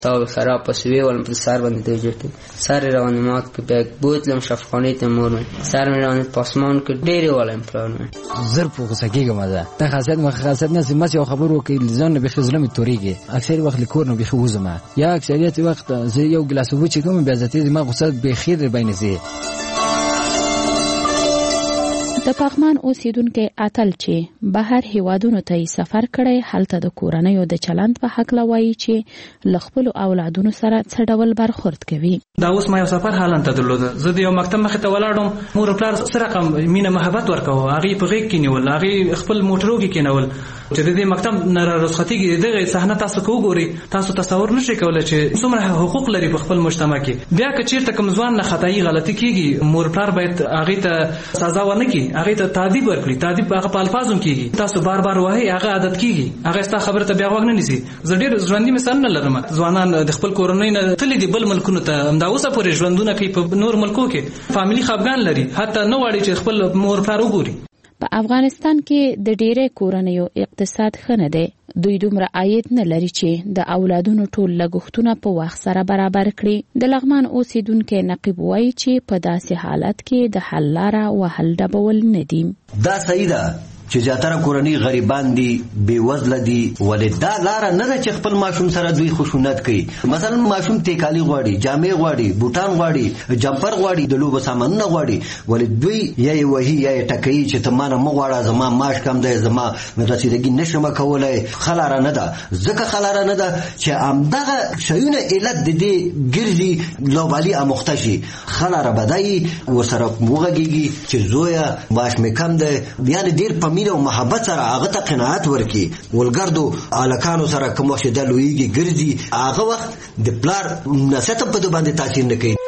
تا خراب پسوی ولم پر سر باندې دوجرت سر روانمات که بیگ بوتلم شفخانه تمور سر میران پاسمان که ډېر ولم پلان زر په سکیګه مزه ته خاصیت مخاصیت نه سمه یو خبرو کې ځان به خزلم توریږي اکثر وخت لیکور نو بخو زما یا اکثریت وخت زه یو ګلاس وبو چې کوم بیا ذاتي ما غوسه به خیر بین زی د پغمان اوسیدونکو اتل چې بهر هیوادونو ته سفر کړي هلته د کورنۍ د چلند په حق لوي چې لخپل اولادونو سره څه ډول برخورد کوي. دا اوس ما یو سفر حالان ته درلود. زه د یو مکتب مخ ته ولاړم مور پلار سره کوم مینه محبت ورکاو هغه په غیږ کې نیول هغه خپل موټرو کې کېنول چې د دې مکتب نه رخصتیږي دغه صحنه تاسو کو ګوري تاسو تصور نشئ کولای چې څومره حقوق لري په خپل مجتمع کې بیا که چیرته کوم ځوان نه خدای غلطي کیږي مور پلار باید هغه ته سزا ورنکړي هغه ته تادیب ورکړي تادیب هغه په الفاظو کیږي تاسو بار بار وایي هغه عادت کیږي هغه ستا خبره ته بیا وګ نه نسی زه ډیر ژوندۍ مثال نه لرم ځوانان د خپل کورنۍ نه تللی دي بل ملکونو ته همدا اوسه پورې ژوندونه کوي په نور ملکو کې فاميلي خپګان لري حتی نو واړي چې خپل مور پلار وګوري. په افغانستان کې د ډېرې کورنیو اقتصاد ښه نه دی دوی دومره عاید نه لري چې د اولادونو ټول لګښتونه په وخت سره برابر کړي. د لغمان اوسیدونکو نقیب وایي چې په داسې حالت کې د حل لاره وهل ډبول نه دي. دا صحیح ده چې زیاتره کورنۍ غریبان دي بیوزله دي ولې دا لاره نه ده چې خپل ماشوم سره دوی خشونت کوي. مثلا ماشوم تیکالي غواړي جامې غواړي بوټان غواړي جمپر غواړي د لوبو سامانونه غواړي ولې دوی یې وਹੀ یې ټکوي چې ته مانه مغواړه زما معاش کم دی زما رسیدګي نشم کولای خلاره نه ده ځکه خلاره نه ده چې همدغه شیونه علت د دې ګرځي لوبالي امختشي خلاره بدای ورسره موغږي چې زویا معاش مې کم دی یعنی ډیر په او محبت سره هغه ته قناعت ورکي ولګردو الکانو سره کوم وخت د لویږي ګرځي هغه وخت د پلار نسته په د باندې تاثیر نه کوي.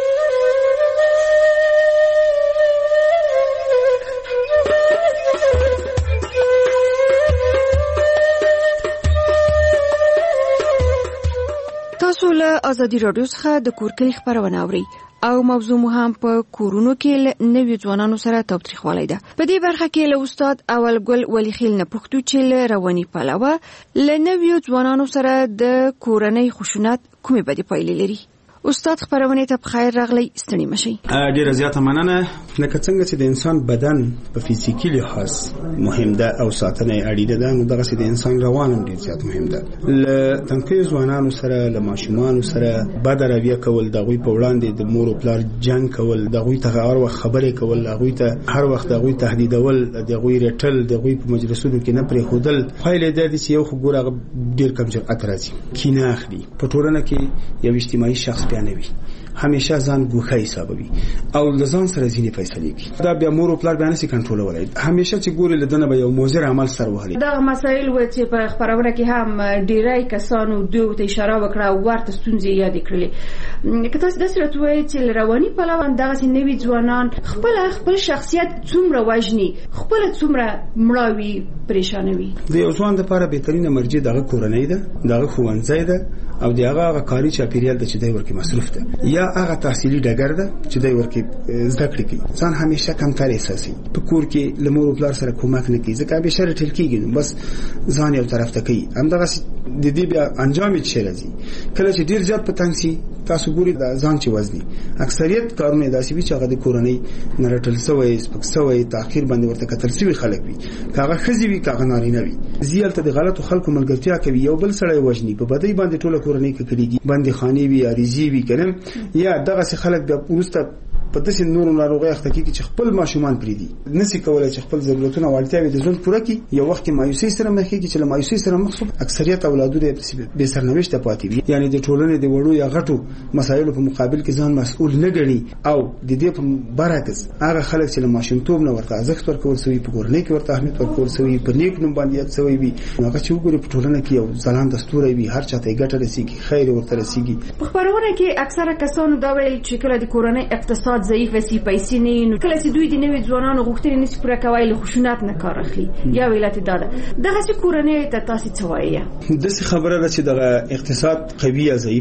تاسو له ازادي رادیو څخه د کورکلي خبرونه اورئ او موضوع مو هم په کورونو کې نوي ځوانانو سره تاوتریخوالی ده. په دې برخه کې له استاد اول ګل ولی خیل نه پښتو چې له رواني پلوه له نوي ځوانانو سره د کورنۍ خشونت کومې بدې پایلې لري. استاد خبرونه ته بخیر راغلی ستړي مشي. ډیره زیاته مننه. لکه څنګه چې د انسان بدن په فزیکی لحاظ مهم ده او ساتنه اړینه ده نو دغه چې د انسان روان هم ډیر زیات مهم ده. ل تنکي ځوانانو سره له ماشومانو سره بد رویه کول دغوی په وړاندې د مور او پلار جنگ کول دغوی ته هر وخت خبرې کول دغوی ته هر وخت دغوی تهدیدول دغوی رټل دغوی په مجلسونو کې نه پرې خودل فایل د دې یو خو ګوره ډیر کم جرأت راځي کینه اخلي په ټولنه کې یو اجتماعي شخص بیانوي همیشه ځان ګوښه حسابوي او لزان سره ځینې فیصلې کوي دا بیا مور او پلار بیان سي کنټرولولای همیشه چې ګوري لدنه به یو موزر عمل سره وهلي. دا مسایل و چې په خبرونه کې هم ډیری کسانو دوی ته اشاره وکړه ورته ستونزې یاد کړلې. که تاسو د صورت وایي چې رواني پلوان دغه نوي ځوانان خپل شخصیت څومره وژني خپل څومره مړاوي پریشانوي. د یو ځوان لپاره بهترینه مرجع دغه کورنۍ ده دغه ښوونځی ده او دغه کاري چاپیریال د چې دوی ورکه مصروف ده یا هغه تحصیلي ډګر ده چې دوی ورکه زده کړې کوي. ځان همیشه کمتر احساسي په کور کې لمر او پلار سره کومک نه کوي ځکه به شر ټل کېږي بس ځان یو طرف ته کوي همدغه د دې بیا انجام یې راځي. کله چې ډیر زیات پتنګسي تاسو ګوري د ځان چې وزني اکثریت کارونه داسې وي چې هغه د کورنۍ نرټل سوی سپک سوی تاخير باندې ورته کتل سوي خلک وي کاغه خزي وي کاغه نارینه وي زیالته د غلطو خلکو ملګرتیا کوي یو بل سره وژني په بدی باندې ټوله کورنۍ کې کړيږي باندې خاني وي اریزي وي کنه یا دغه خلک د پوسټ په داسې نورو ناروغي اخته کې چې خپل ماشومان پری دي نسی کولای چې خپل ضرورتونه او اړتیاوې د ژوند پوره کړي یو وخت کې مایوسي سره مخ کېږي چې له مایوسي سره مخ اکثریت اولادونه به سرنوشت پاتې وي یعنی د ټولنې د وړو یا غټو مسایلو په مقابل کې ځان مسؤل نه ګڼي او د دې په برعکس هغه خلک چې له ماشومتوب نه ورته ارزښت ورکول شوی په کورنۍ کې ورته اهمیت ورکول شوی په نیک نوم باندې یاد شوی وي هغه چې وګوري په ټولنه کې یو ځلان دستور وي هر چاته ګټه رسیږي خیر ورته رسیږي. په خبرونه کې اکثره کسانو دا ویل چې کله د کورنۍ اقتصاد ضعیف وي پیسې نه کله چې دوی د نوي ځوانانو غوښتنې نشي پوره کوي له خشونت نه کار اخلي یا ویلات داده دغه چې کورنۍ ته تاسو څه وایي د څه خبره ده چې د اقتصاد قوي یا ضعیفه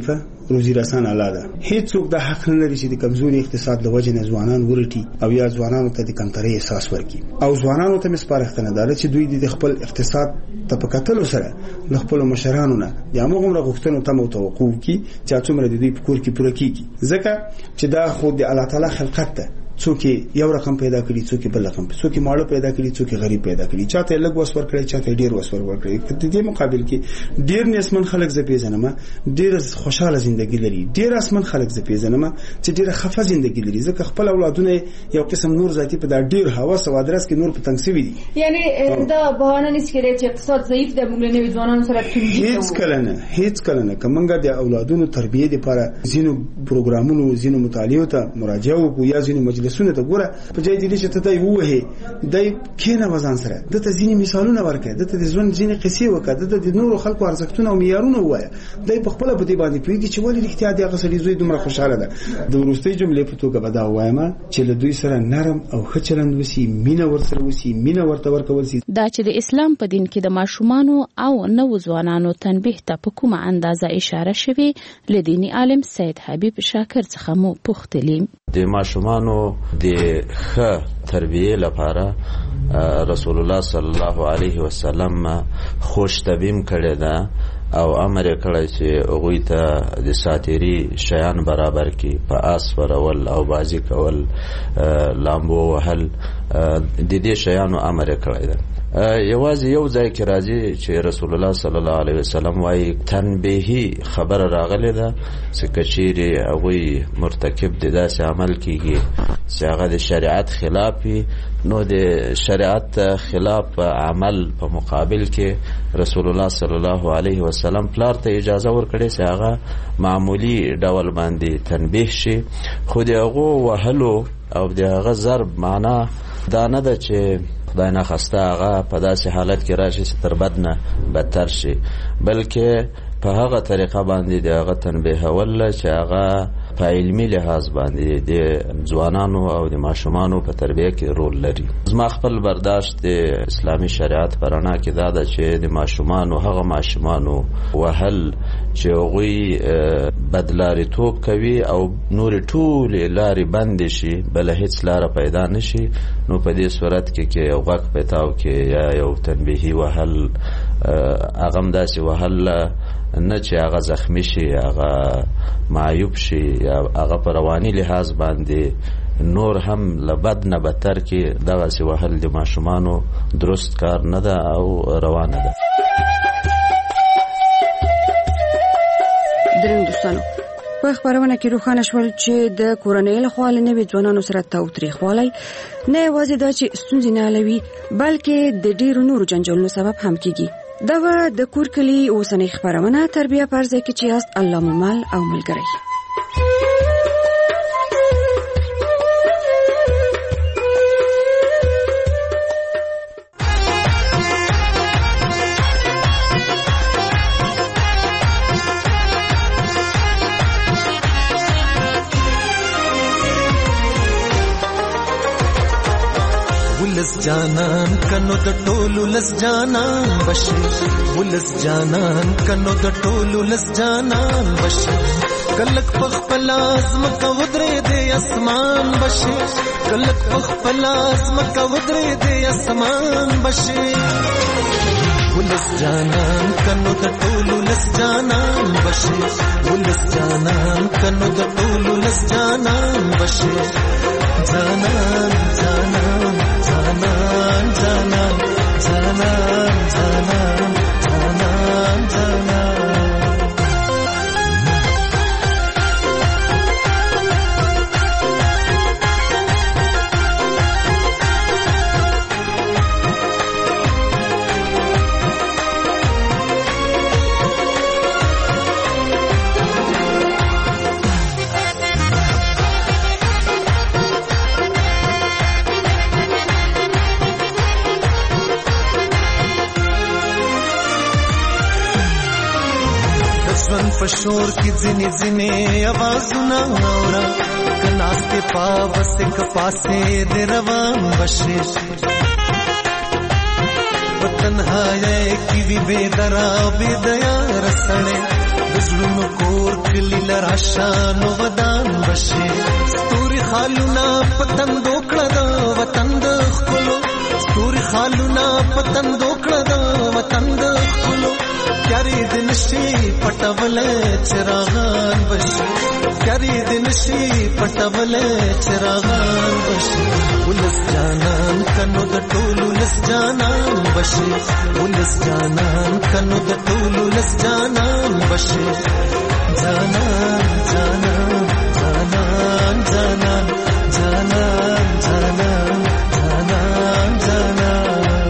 روزي رسان الاده هیڅوک د حق نه لري چې د کمزوري اقتصاد د وجې نه ځوانان ورټي او یا ځوانانو ته د کمترۍ احساس ورکړي او ځوانانو ته مسپارښتنه ده چې دوی د خپل اقتصاد ته په کتلو سره د خپل مشرانو نه د هغومره غوښتنو ته توقع وکړي چې څومره د دوی په کور کې پوره کیږي ځکه چې دا خو د الله تعالی خلقت ده څوک یو رقم پیدا کړي څوک بل رقم څوک ماړه پیدا کړي څوک غریب پیدا کړي چاته لږ وسور کړي چاته ډیر وسور ورکړي د دې مقابل کې ډیر نسمن خلک ز پیژنم ډیر خوشاله ژوندۍ لري ډیر اسمن خلک ز پیژنم چې ډیر خفه ژوندۍ لري ځکه خپل اولادونه یو قسم نور ذاتی په دا ډیر هوس او ادرس کې نور په تنګسوي دي یعنی دا بهانه نشي کېدای چې اقتصاد ضعیف د موږ نه ځوانانو سره هیڅ کله نه کومګه د اولادونو تربیه لپاره زینو پروګرامونو زینو مطالعه ته مراجعه وکړو یا زینو مجلسونه ته ګوره په ځای دي چې ته دای وه دای کینه وزن سره د ته ځینې مثالونه ورکړه د ته د ژوند ځینې قصې وکړه د نورو خلکو ارزښتونه او معیارونه وایي دای په خپل په دې باندې پیږي چې ولې اړتیا دی هغه سړي زوی دومره خوشاله ده د وروستۍ جملې په توګه به دا وایم چې له دوی سره نرم او ښه چلند وسی مینه ورسره وسی مینه ورته ورکول شي دا چې د اسلام په دین کې د ماشومانو او نوو ځوانانو تنبیه ته په کومه اندازه اشاره شوی لدینی عالم سید حبیب شاکر څخه مو پوښتلی د ماشومانو د ښه تربیه لپاره رسول الله صلی الله علیه وسلم خوش تبیم کړی ده او امر کړی چې هغوی ته د ساتیري شیان برابر کړي په آس ورول او بازی کول لامبو وهل د دې شیانو امر کړی ده یوازې یو ځای کې راځي چې رسول الله صلی الله علیه وسلم وايي تنبیهی خبر راغلی ده چې کچېرې هغوی مرتکب د داسې عمل کیږي چې هغه د شریعت خلاف وي نو د شریعت خلاف عمل په مقابل کې رسول الله صلی الله علیه وسلم پلار ته اجازه ورکړي چې هغه معمولی ډول باندې تنبیه شي خو د هغو وهلو او د هغه ضرب معنا دا نه ده چې خدای نه خواسته هغه په داسې حالت کې راشي چې تر بد نه بدتر شي بلکې په هغه طریقه باندې د هغه تنبیهول چې هغه په علمي لحاظ باندې د ځوانانو او د ماشومانو په تربیه کې رول لري زما خپل برداشت د اسلامي شریعت په رڼا کې دا ده چې د ماشومانو هغه ماشومانو وهل چې هغوی بدلاریتوب کوي او نور ټولې لارې بندې شي بل هیڅ لاره پیدا نشي نو په دې صورت کې یو غږ پیتاو کې یا یو تنبیهي وهل هغه هم داسې وهل نه چې هغه زخمی شي هغه معیوب شي یا هغه په رواني لحاظ باندې نور هم لبد نه بدتر کې دغسې وهل د ماشومانو درست کار نه ده او روانه ده درنو دوستانو په خبرونه کې روښانه شول چې د کورنۍ له خوا له نوي ځوانانو سره تاوتریخوالی نه یوازې دا چې ستونزې نه حلوي بلکې د ډېرو نورو جنجالونو سبب هم کېږي دا و د کور کلي اوسنۍ خبرونه تربیه پر ځای کې چې یاست الله مو مل او ملګری ولس جانان کنو د ټولو لس جانان بشي ولس جانان کنو د ټولو لس جانان بشي کلک پخپل ازم کا ودرې د اسمان بشي کلک پخپل ازم کا ودرې د اسمان بشي ولس جانان کنو د ټولو لس جانان بشي ولس جانان کنو د ټولو لس جانان بشي جانان جانان جانان جانان جانان جانان جانان جانان پشور کی ځنې ځنې आवाजونه اورا کناسته پاوسته کپاسه د روان بشي وطن هاي کی وی بے درا بے دیا رسړې د دزړونو کور کلی لراشانو ودان بشي ستوري خالونه پتن دوکړه د وطن د خلو ستوري خالونه پتن دوکړه د وطن د خلو کاری دن شي پټول چراغان بشي کاری دن شي پټول چراغان بشي ولس جانان کنو د ټولو لس جانان بشي ولس جانان کنو د ټولو لس جانان بشي جانان جانان جانان جانان جانان جانان جانان جانان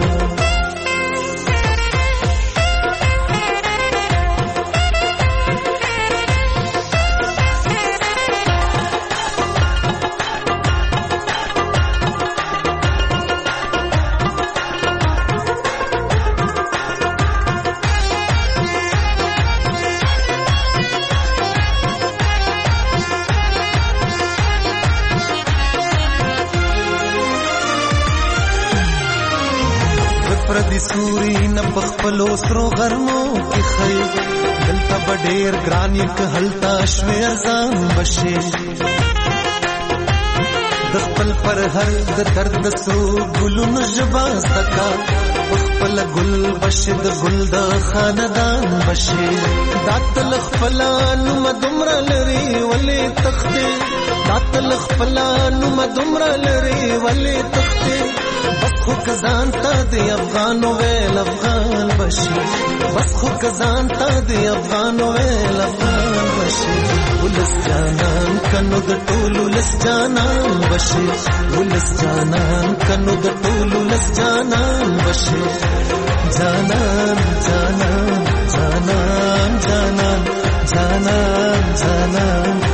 پردی سوری نه بخپلو سرو غرمو کې خی دلته بډیر ګران یک هلتا شوي ارزان بشي د خپل پر هر د درد سرو ګلونو جبا سکا خپل ګل بشي د ګل د خاندان بشي داتل خپلان مدمر لري ولې تخته داتل خپلان مدمر لري ولې تخته بس خو کزان تا دی افغانو ویل افغان بشي بس خو کزان تا دی افغانو ویل افغان بشي ولس جانان کنو د ټولو لس جانان بشي ولس جانان کنو د ټولو لس جانان بشي جانان جانان جانان جانان جانان جانان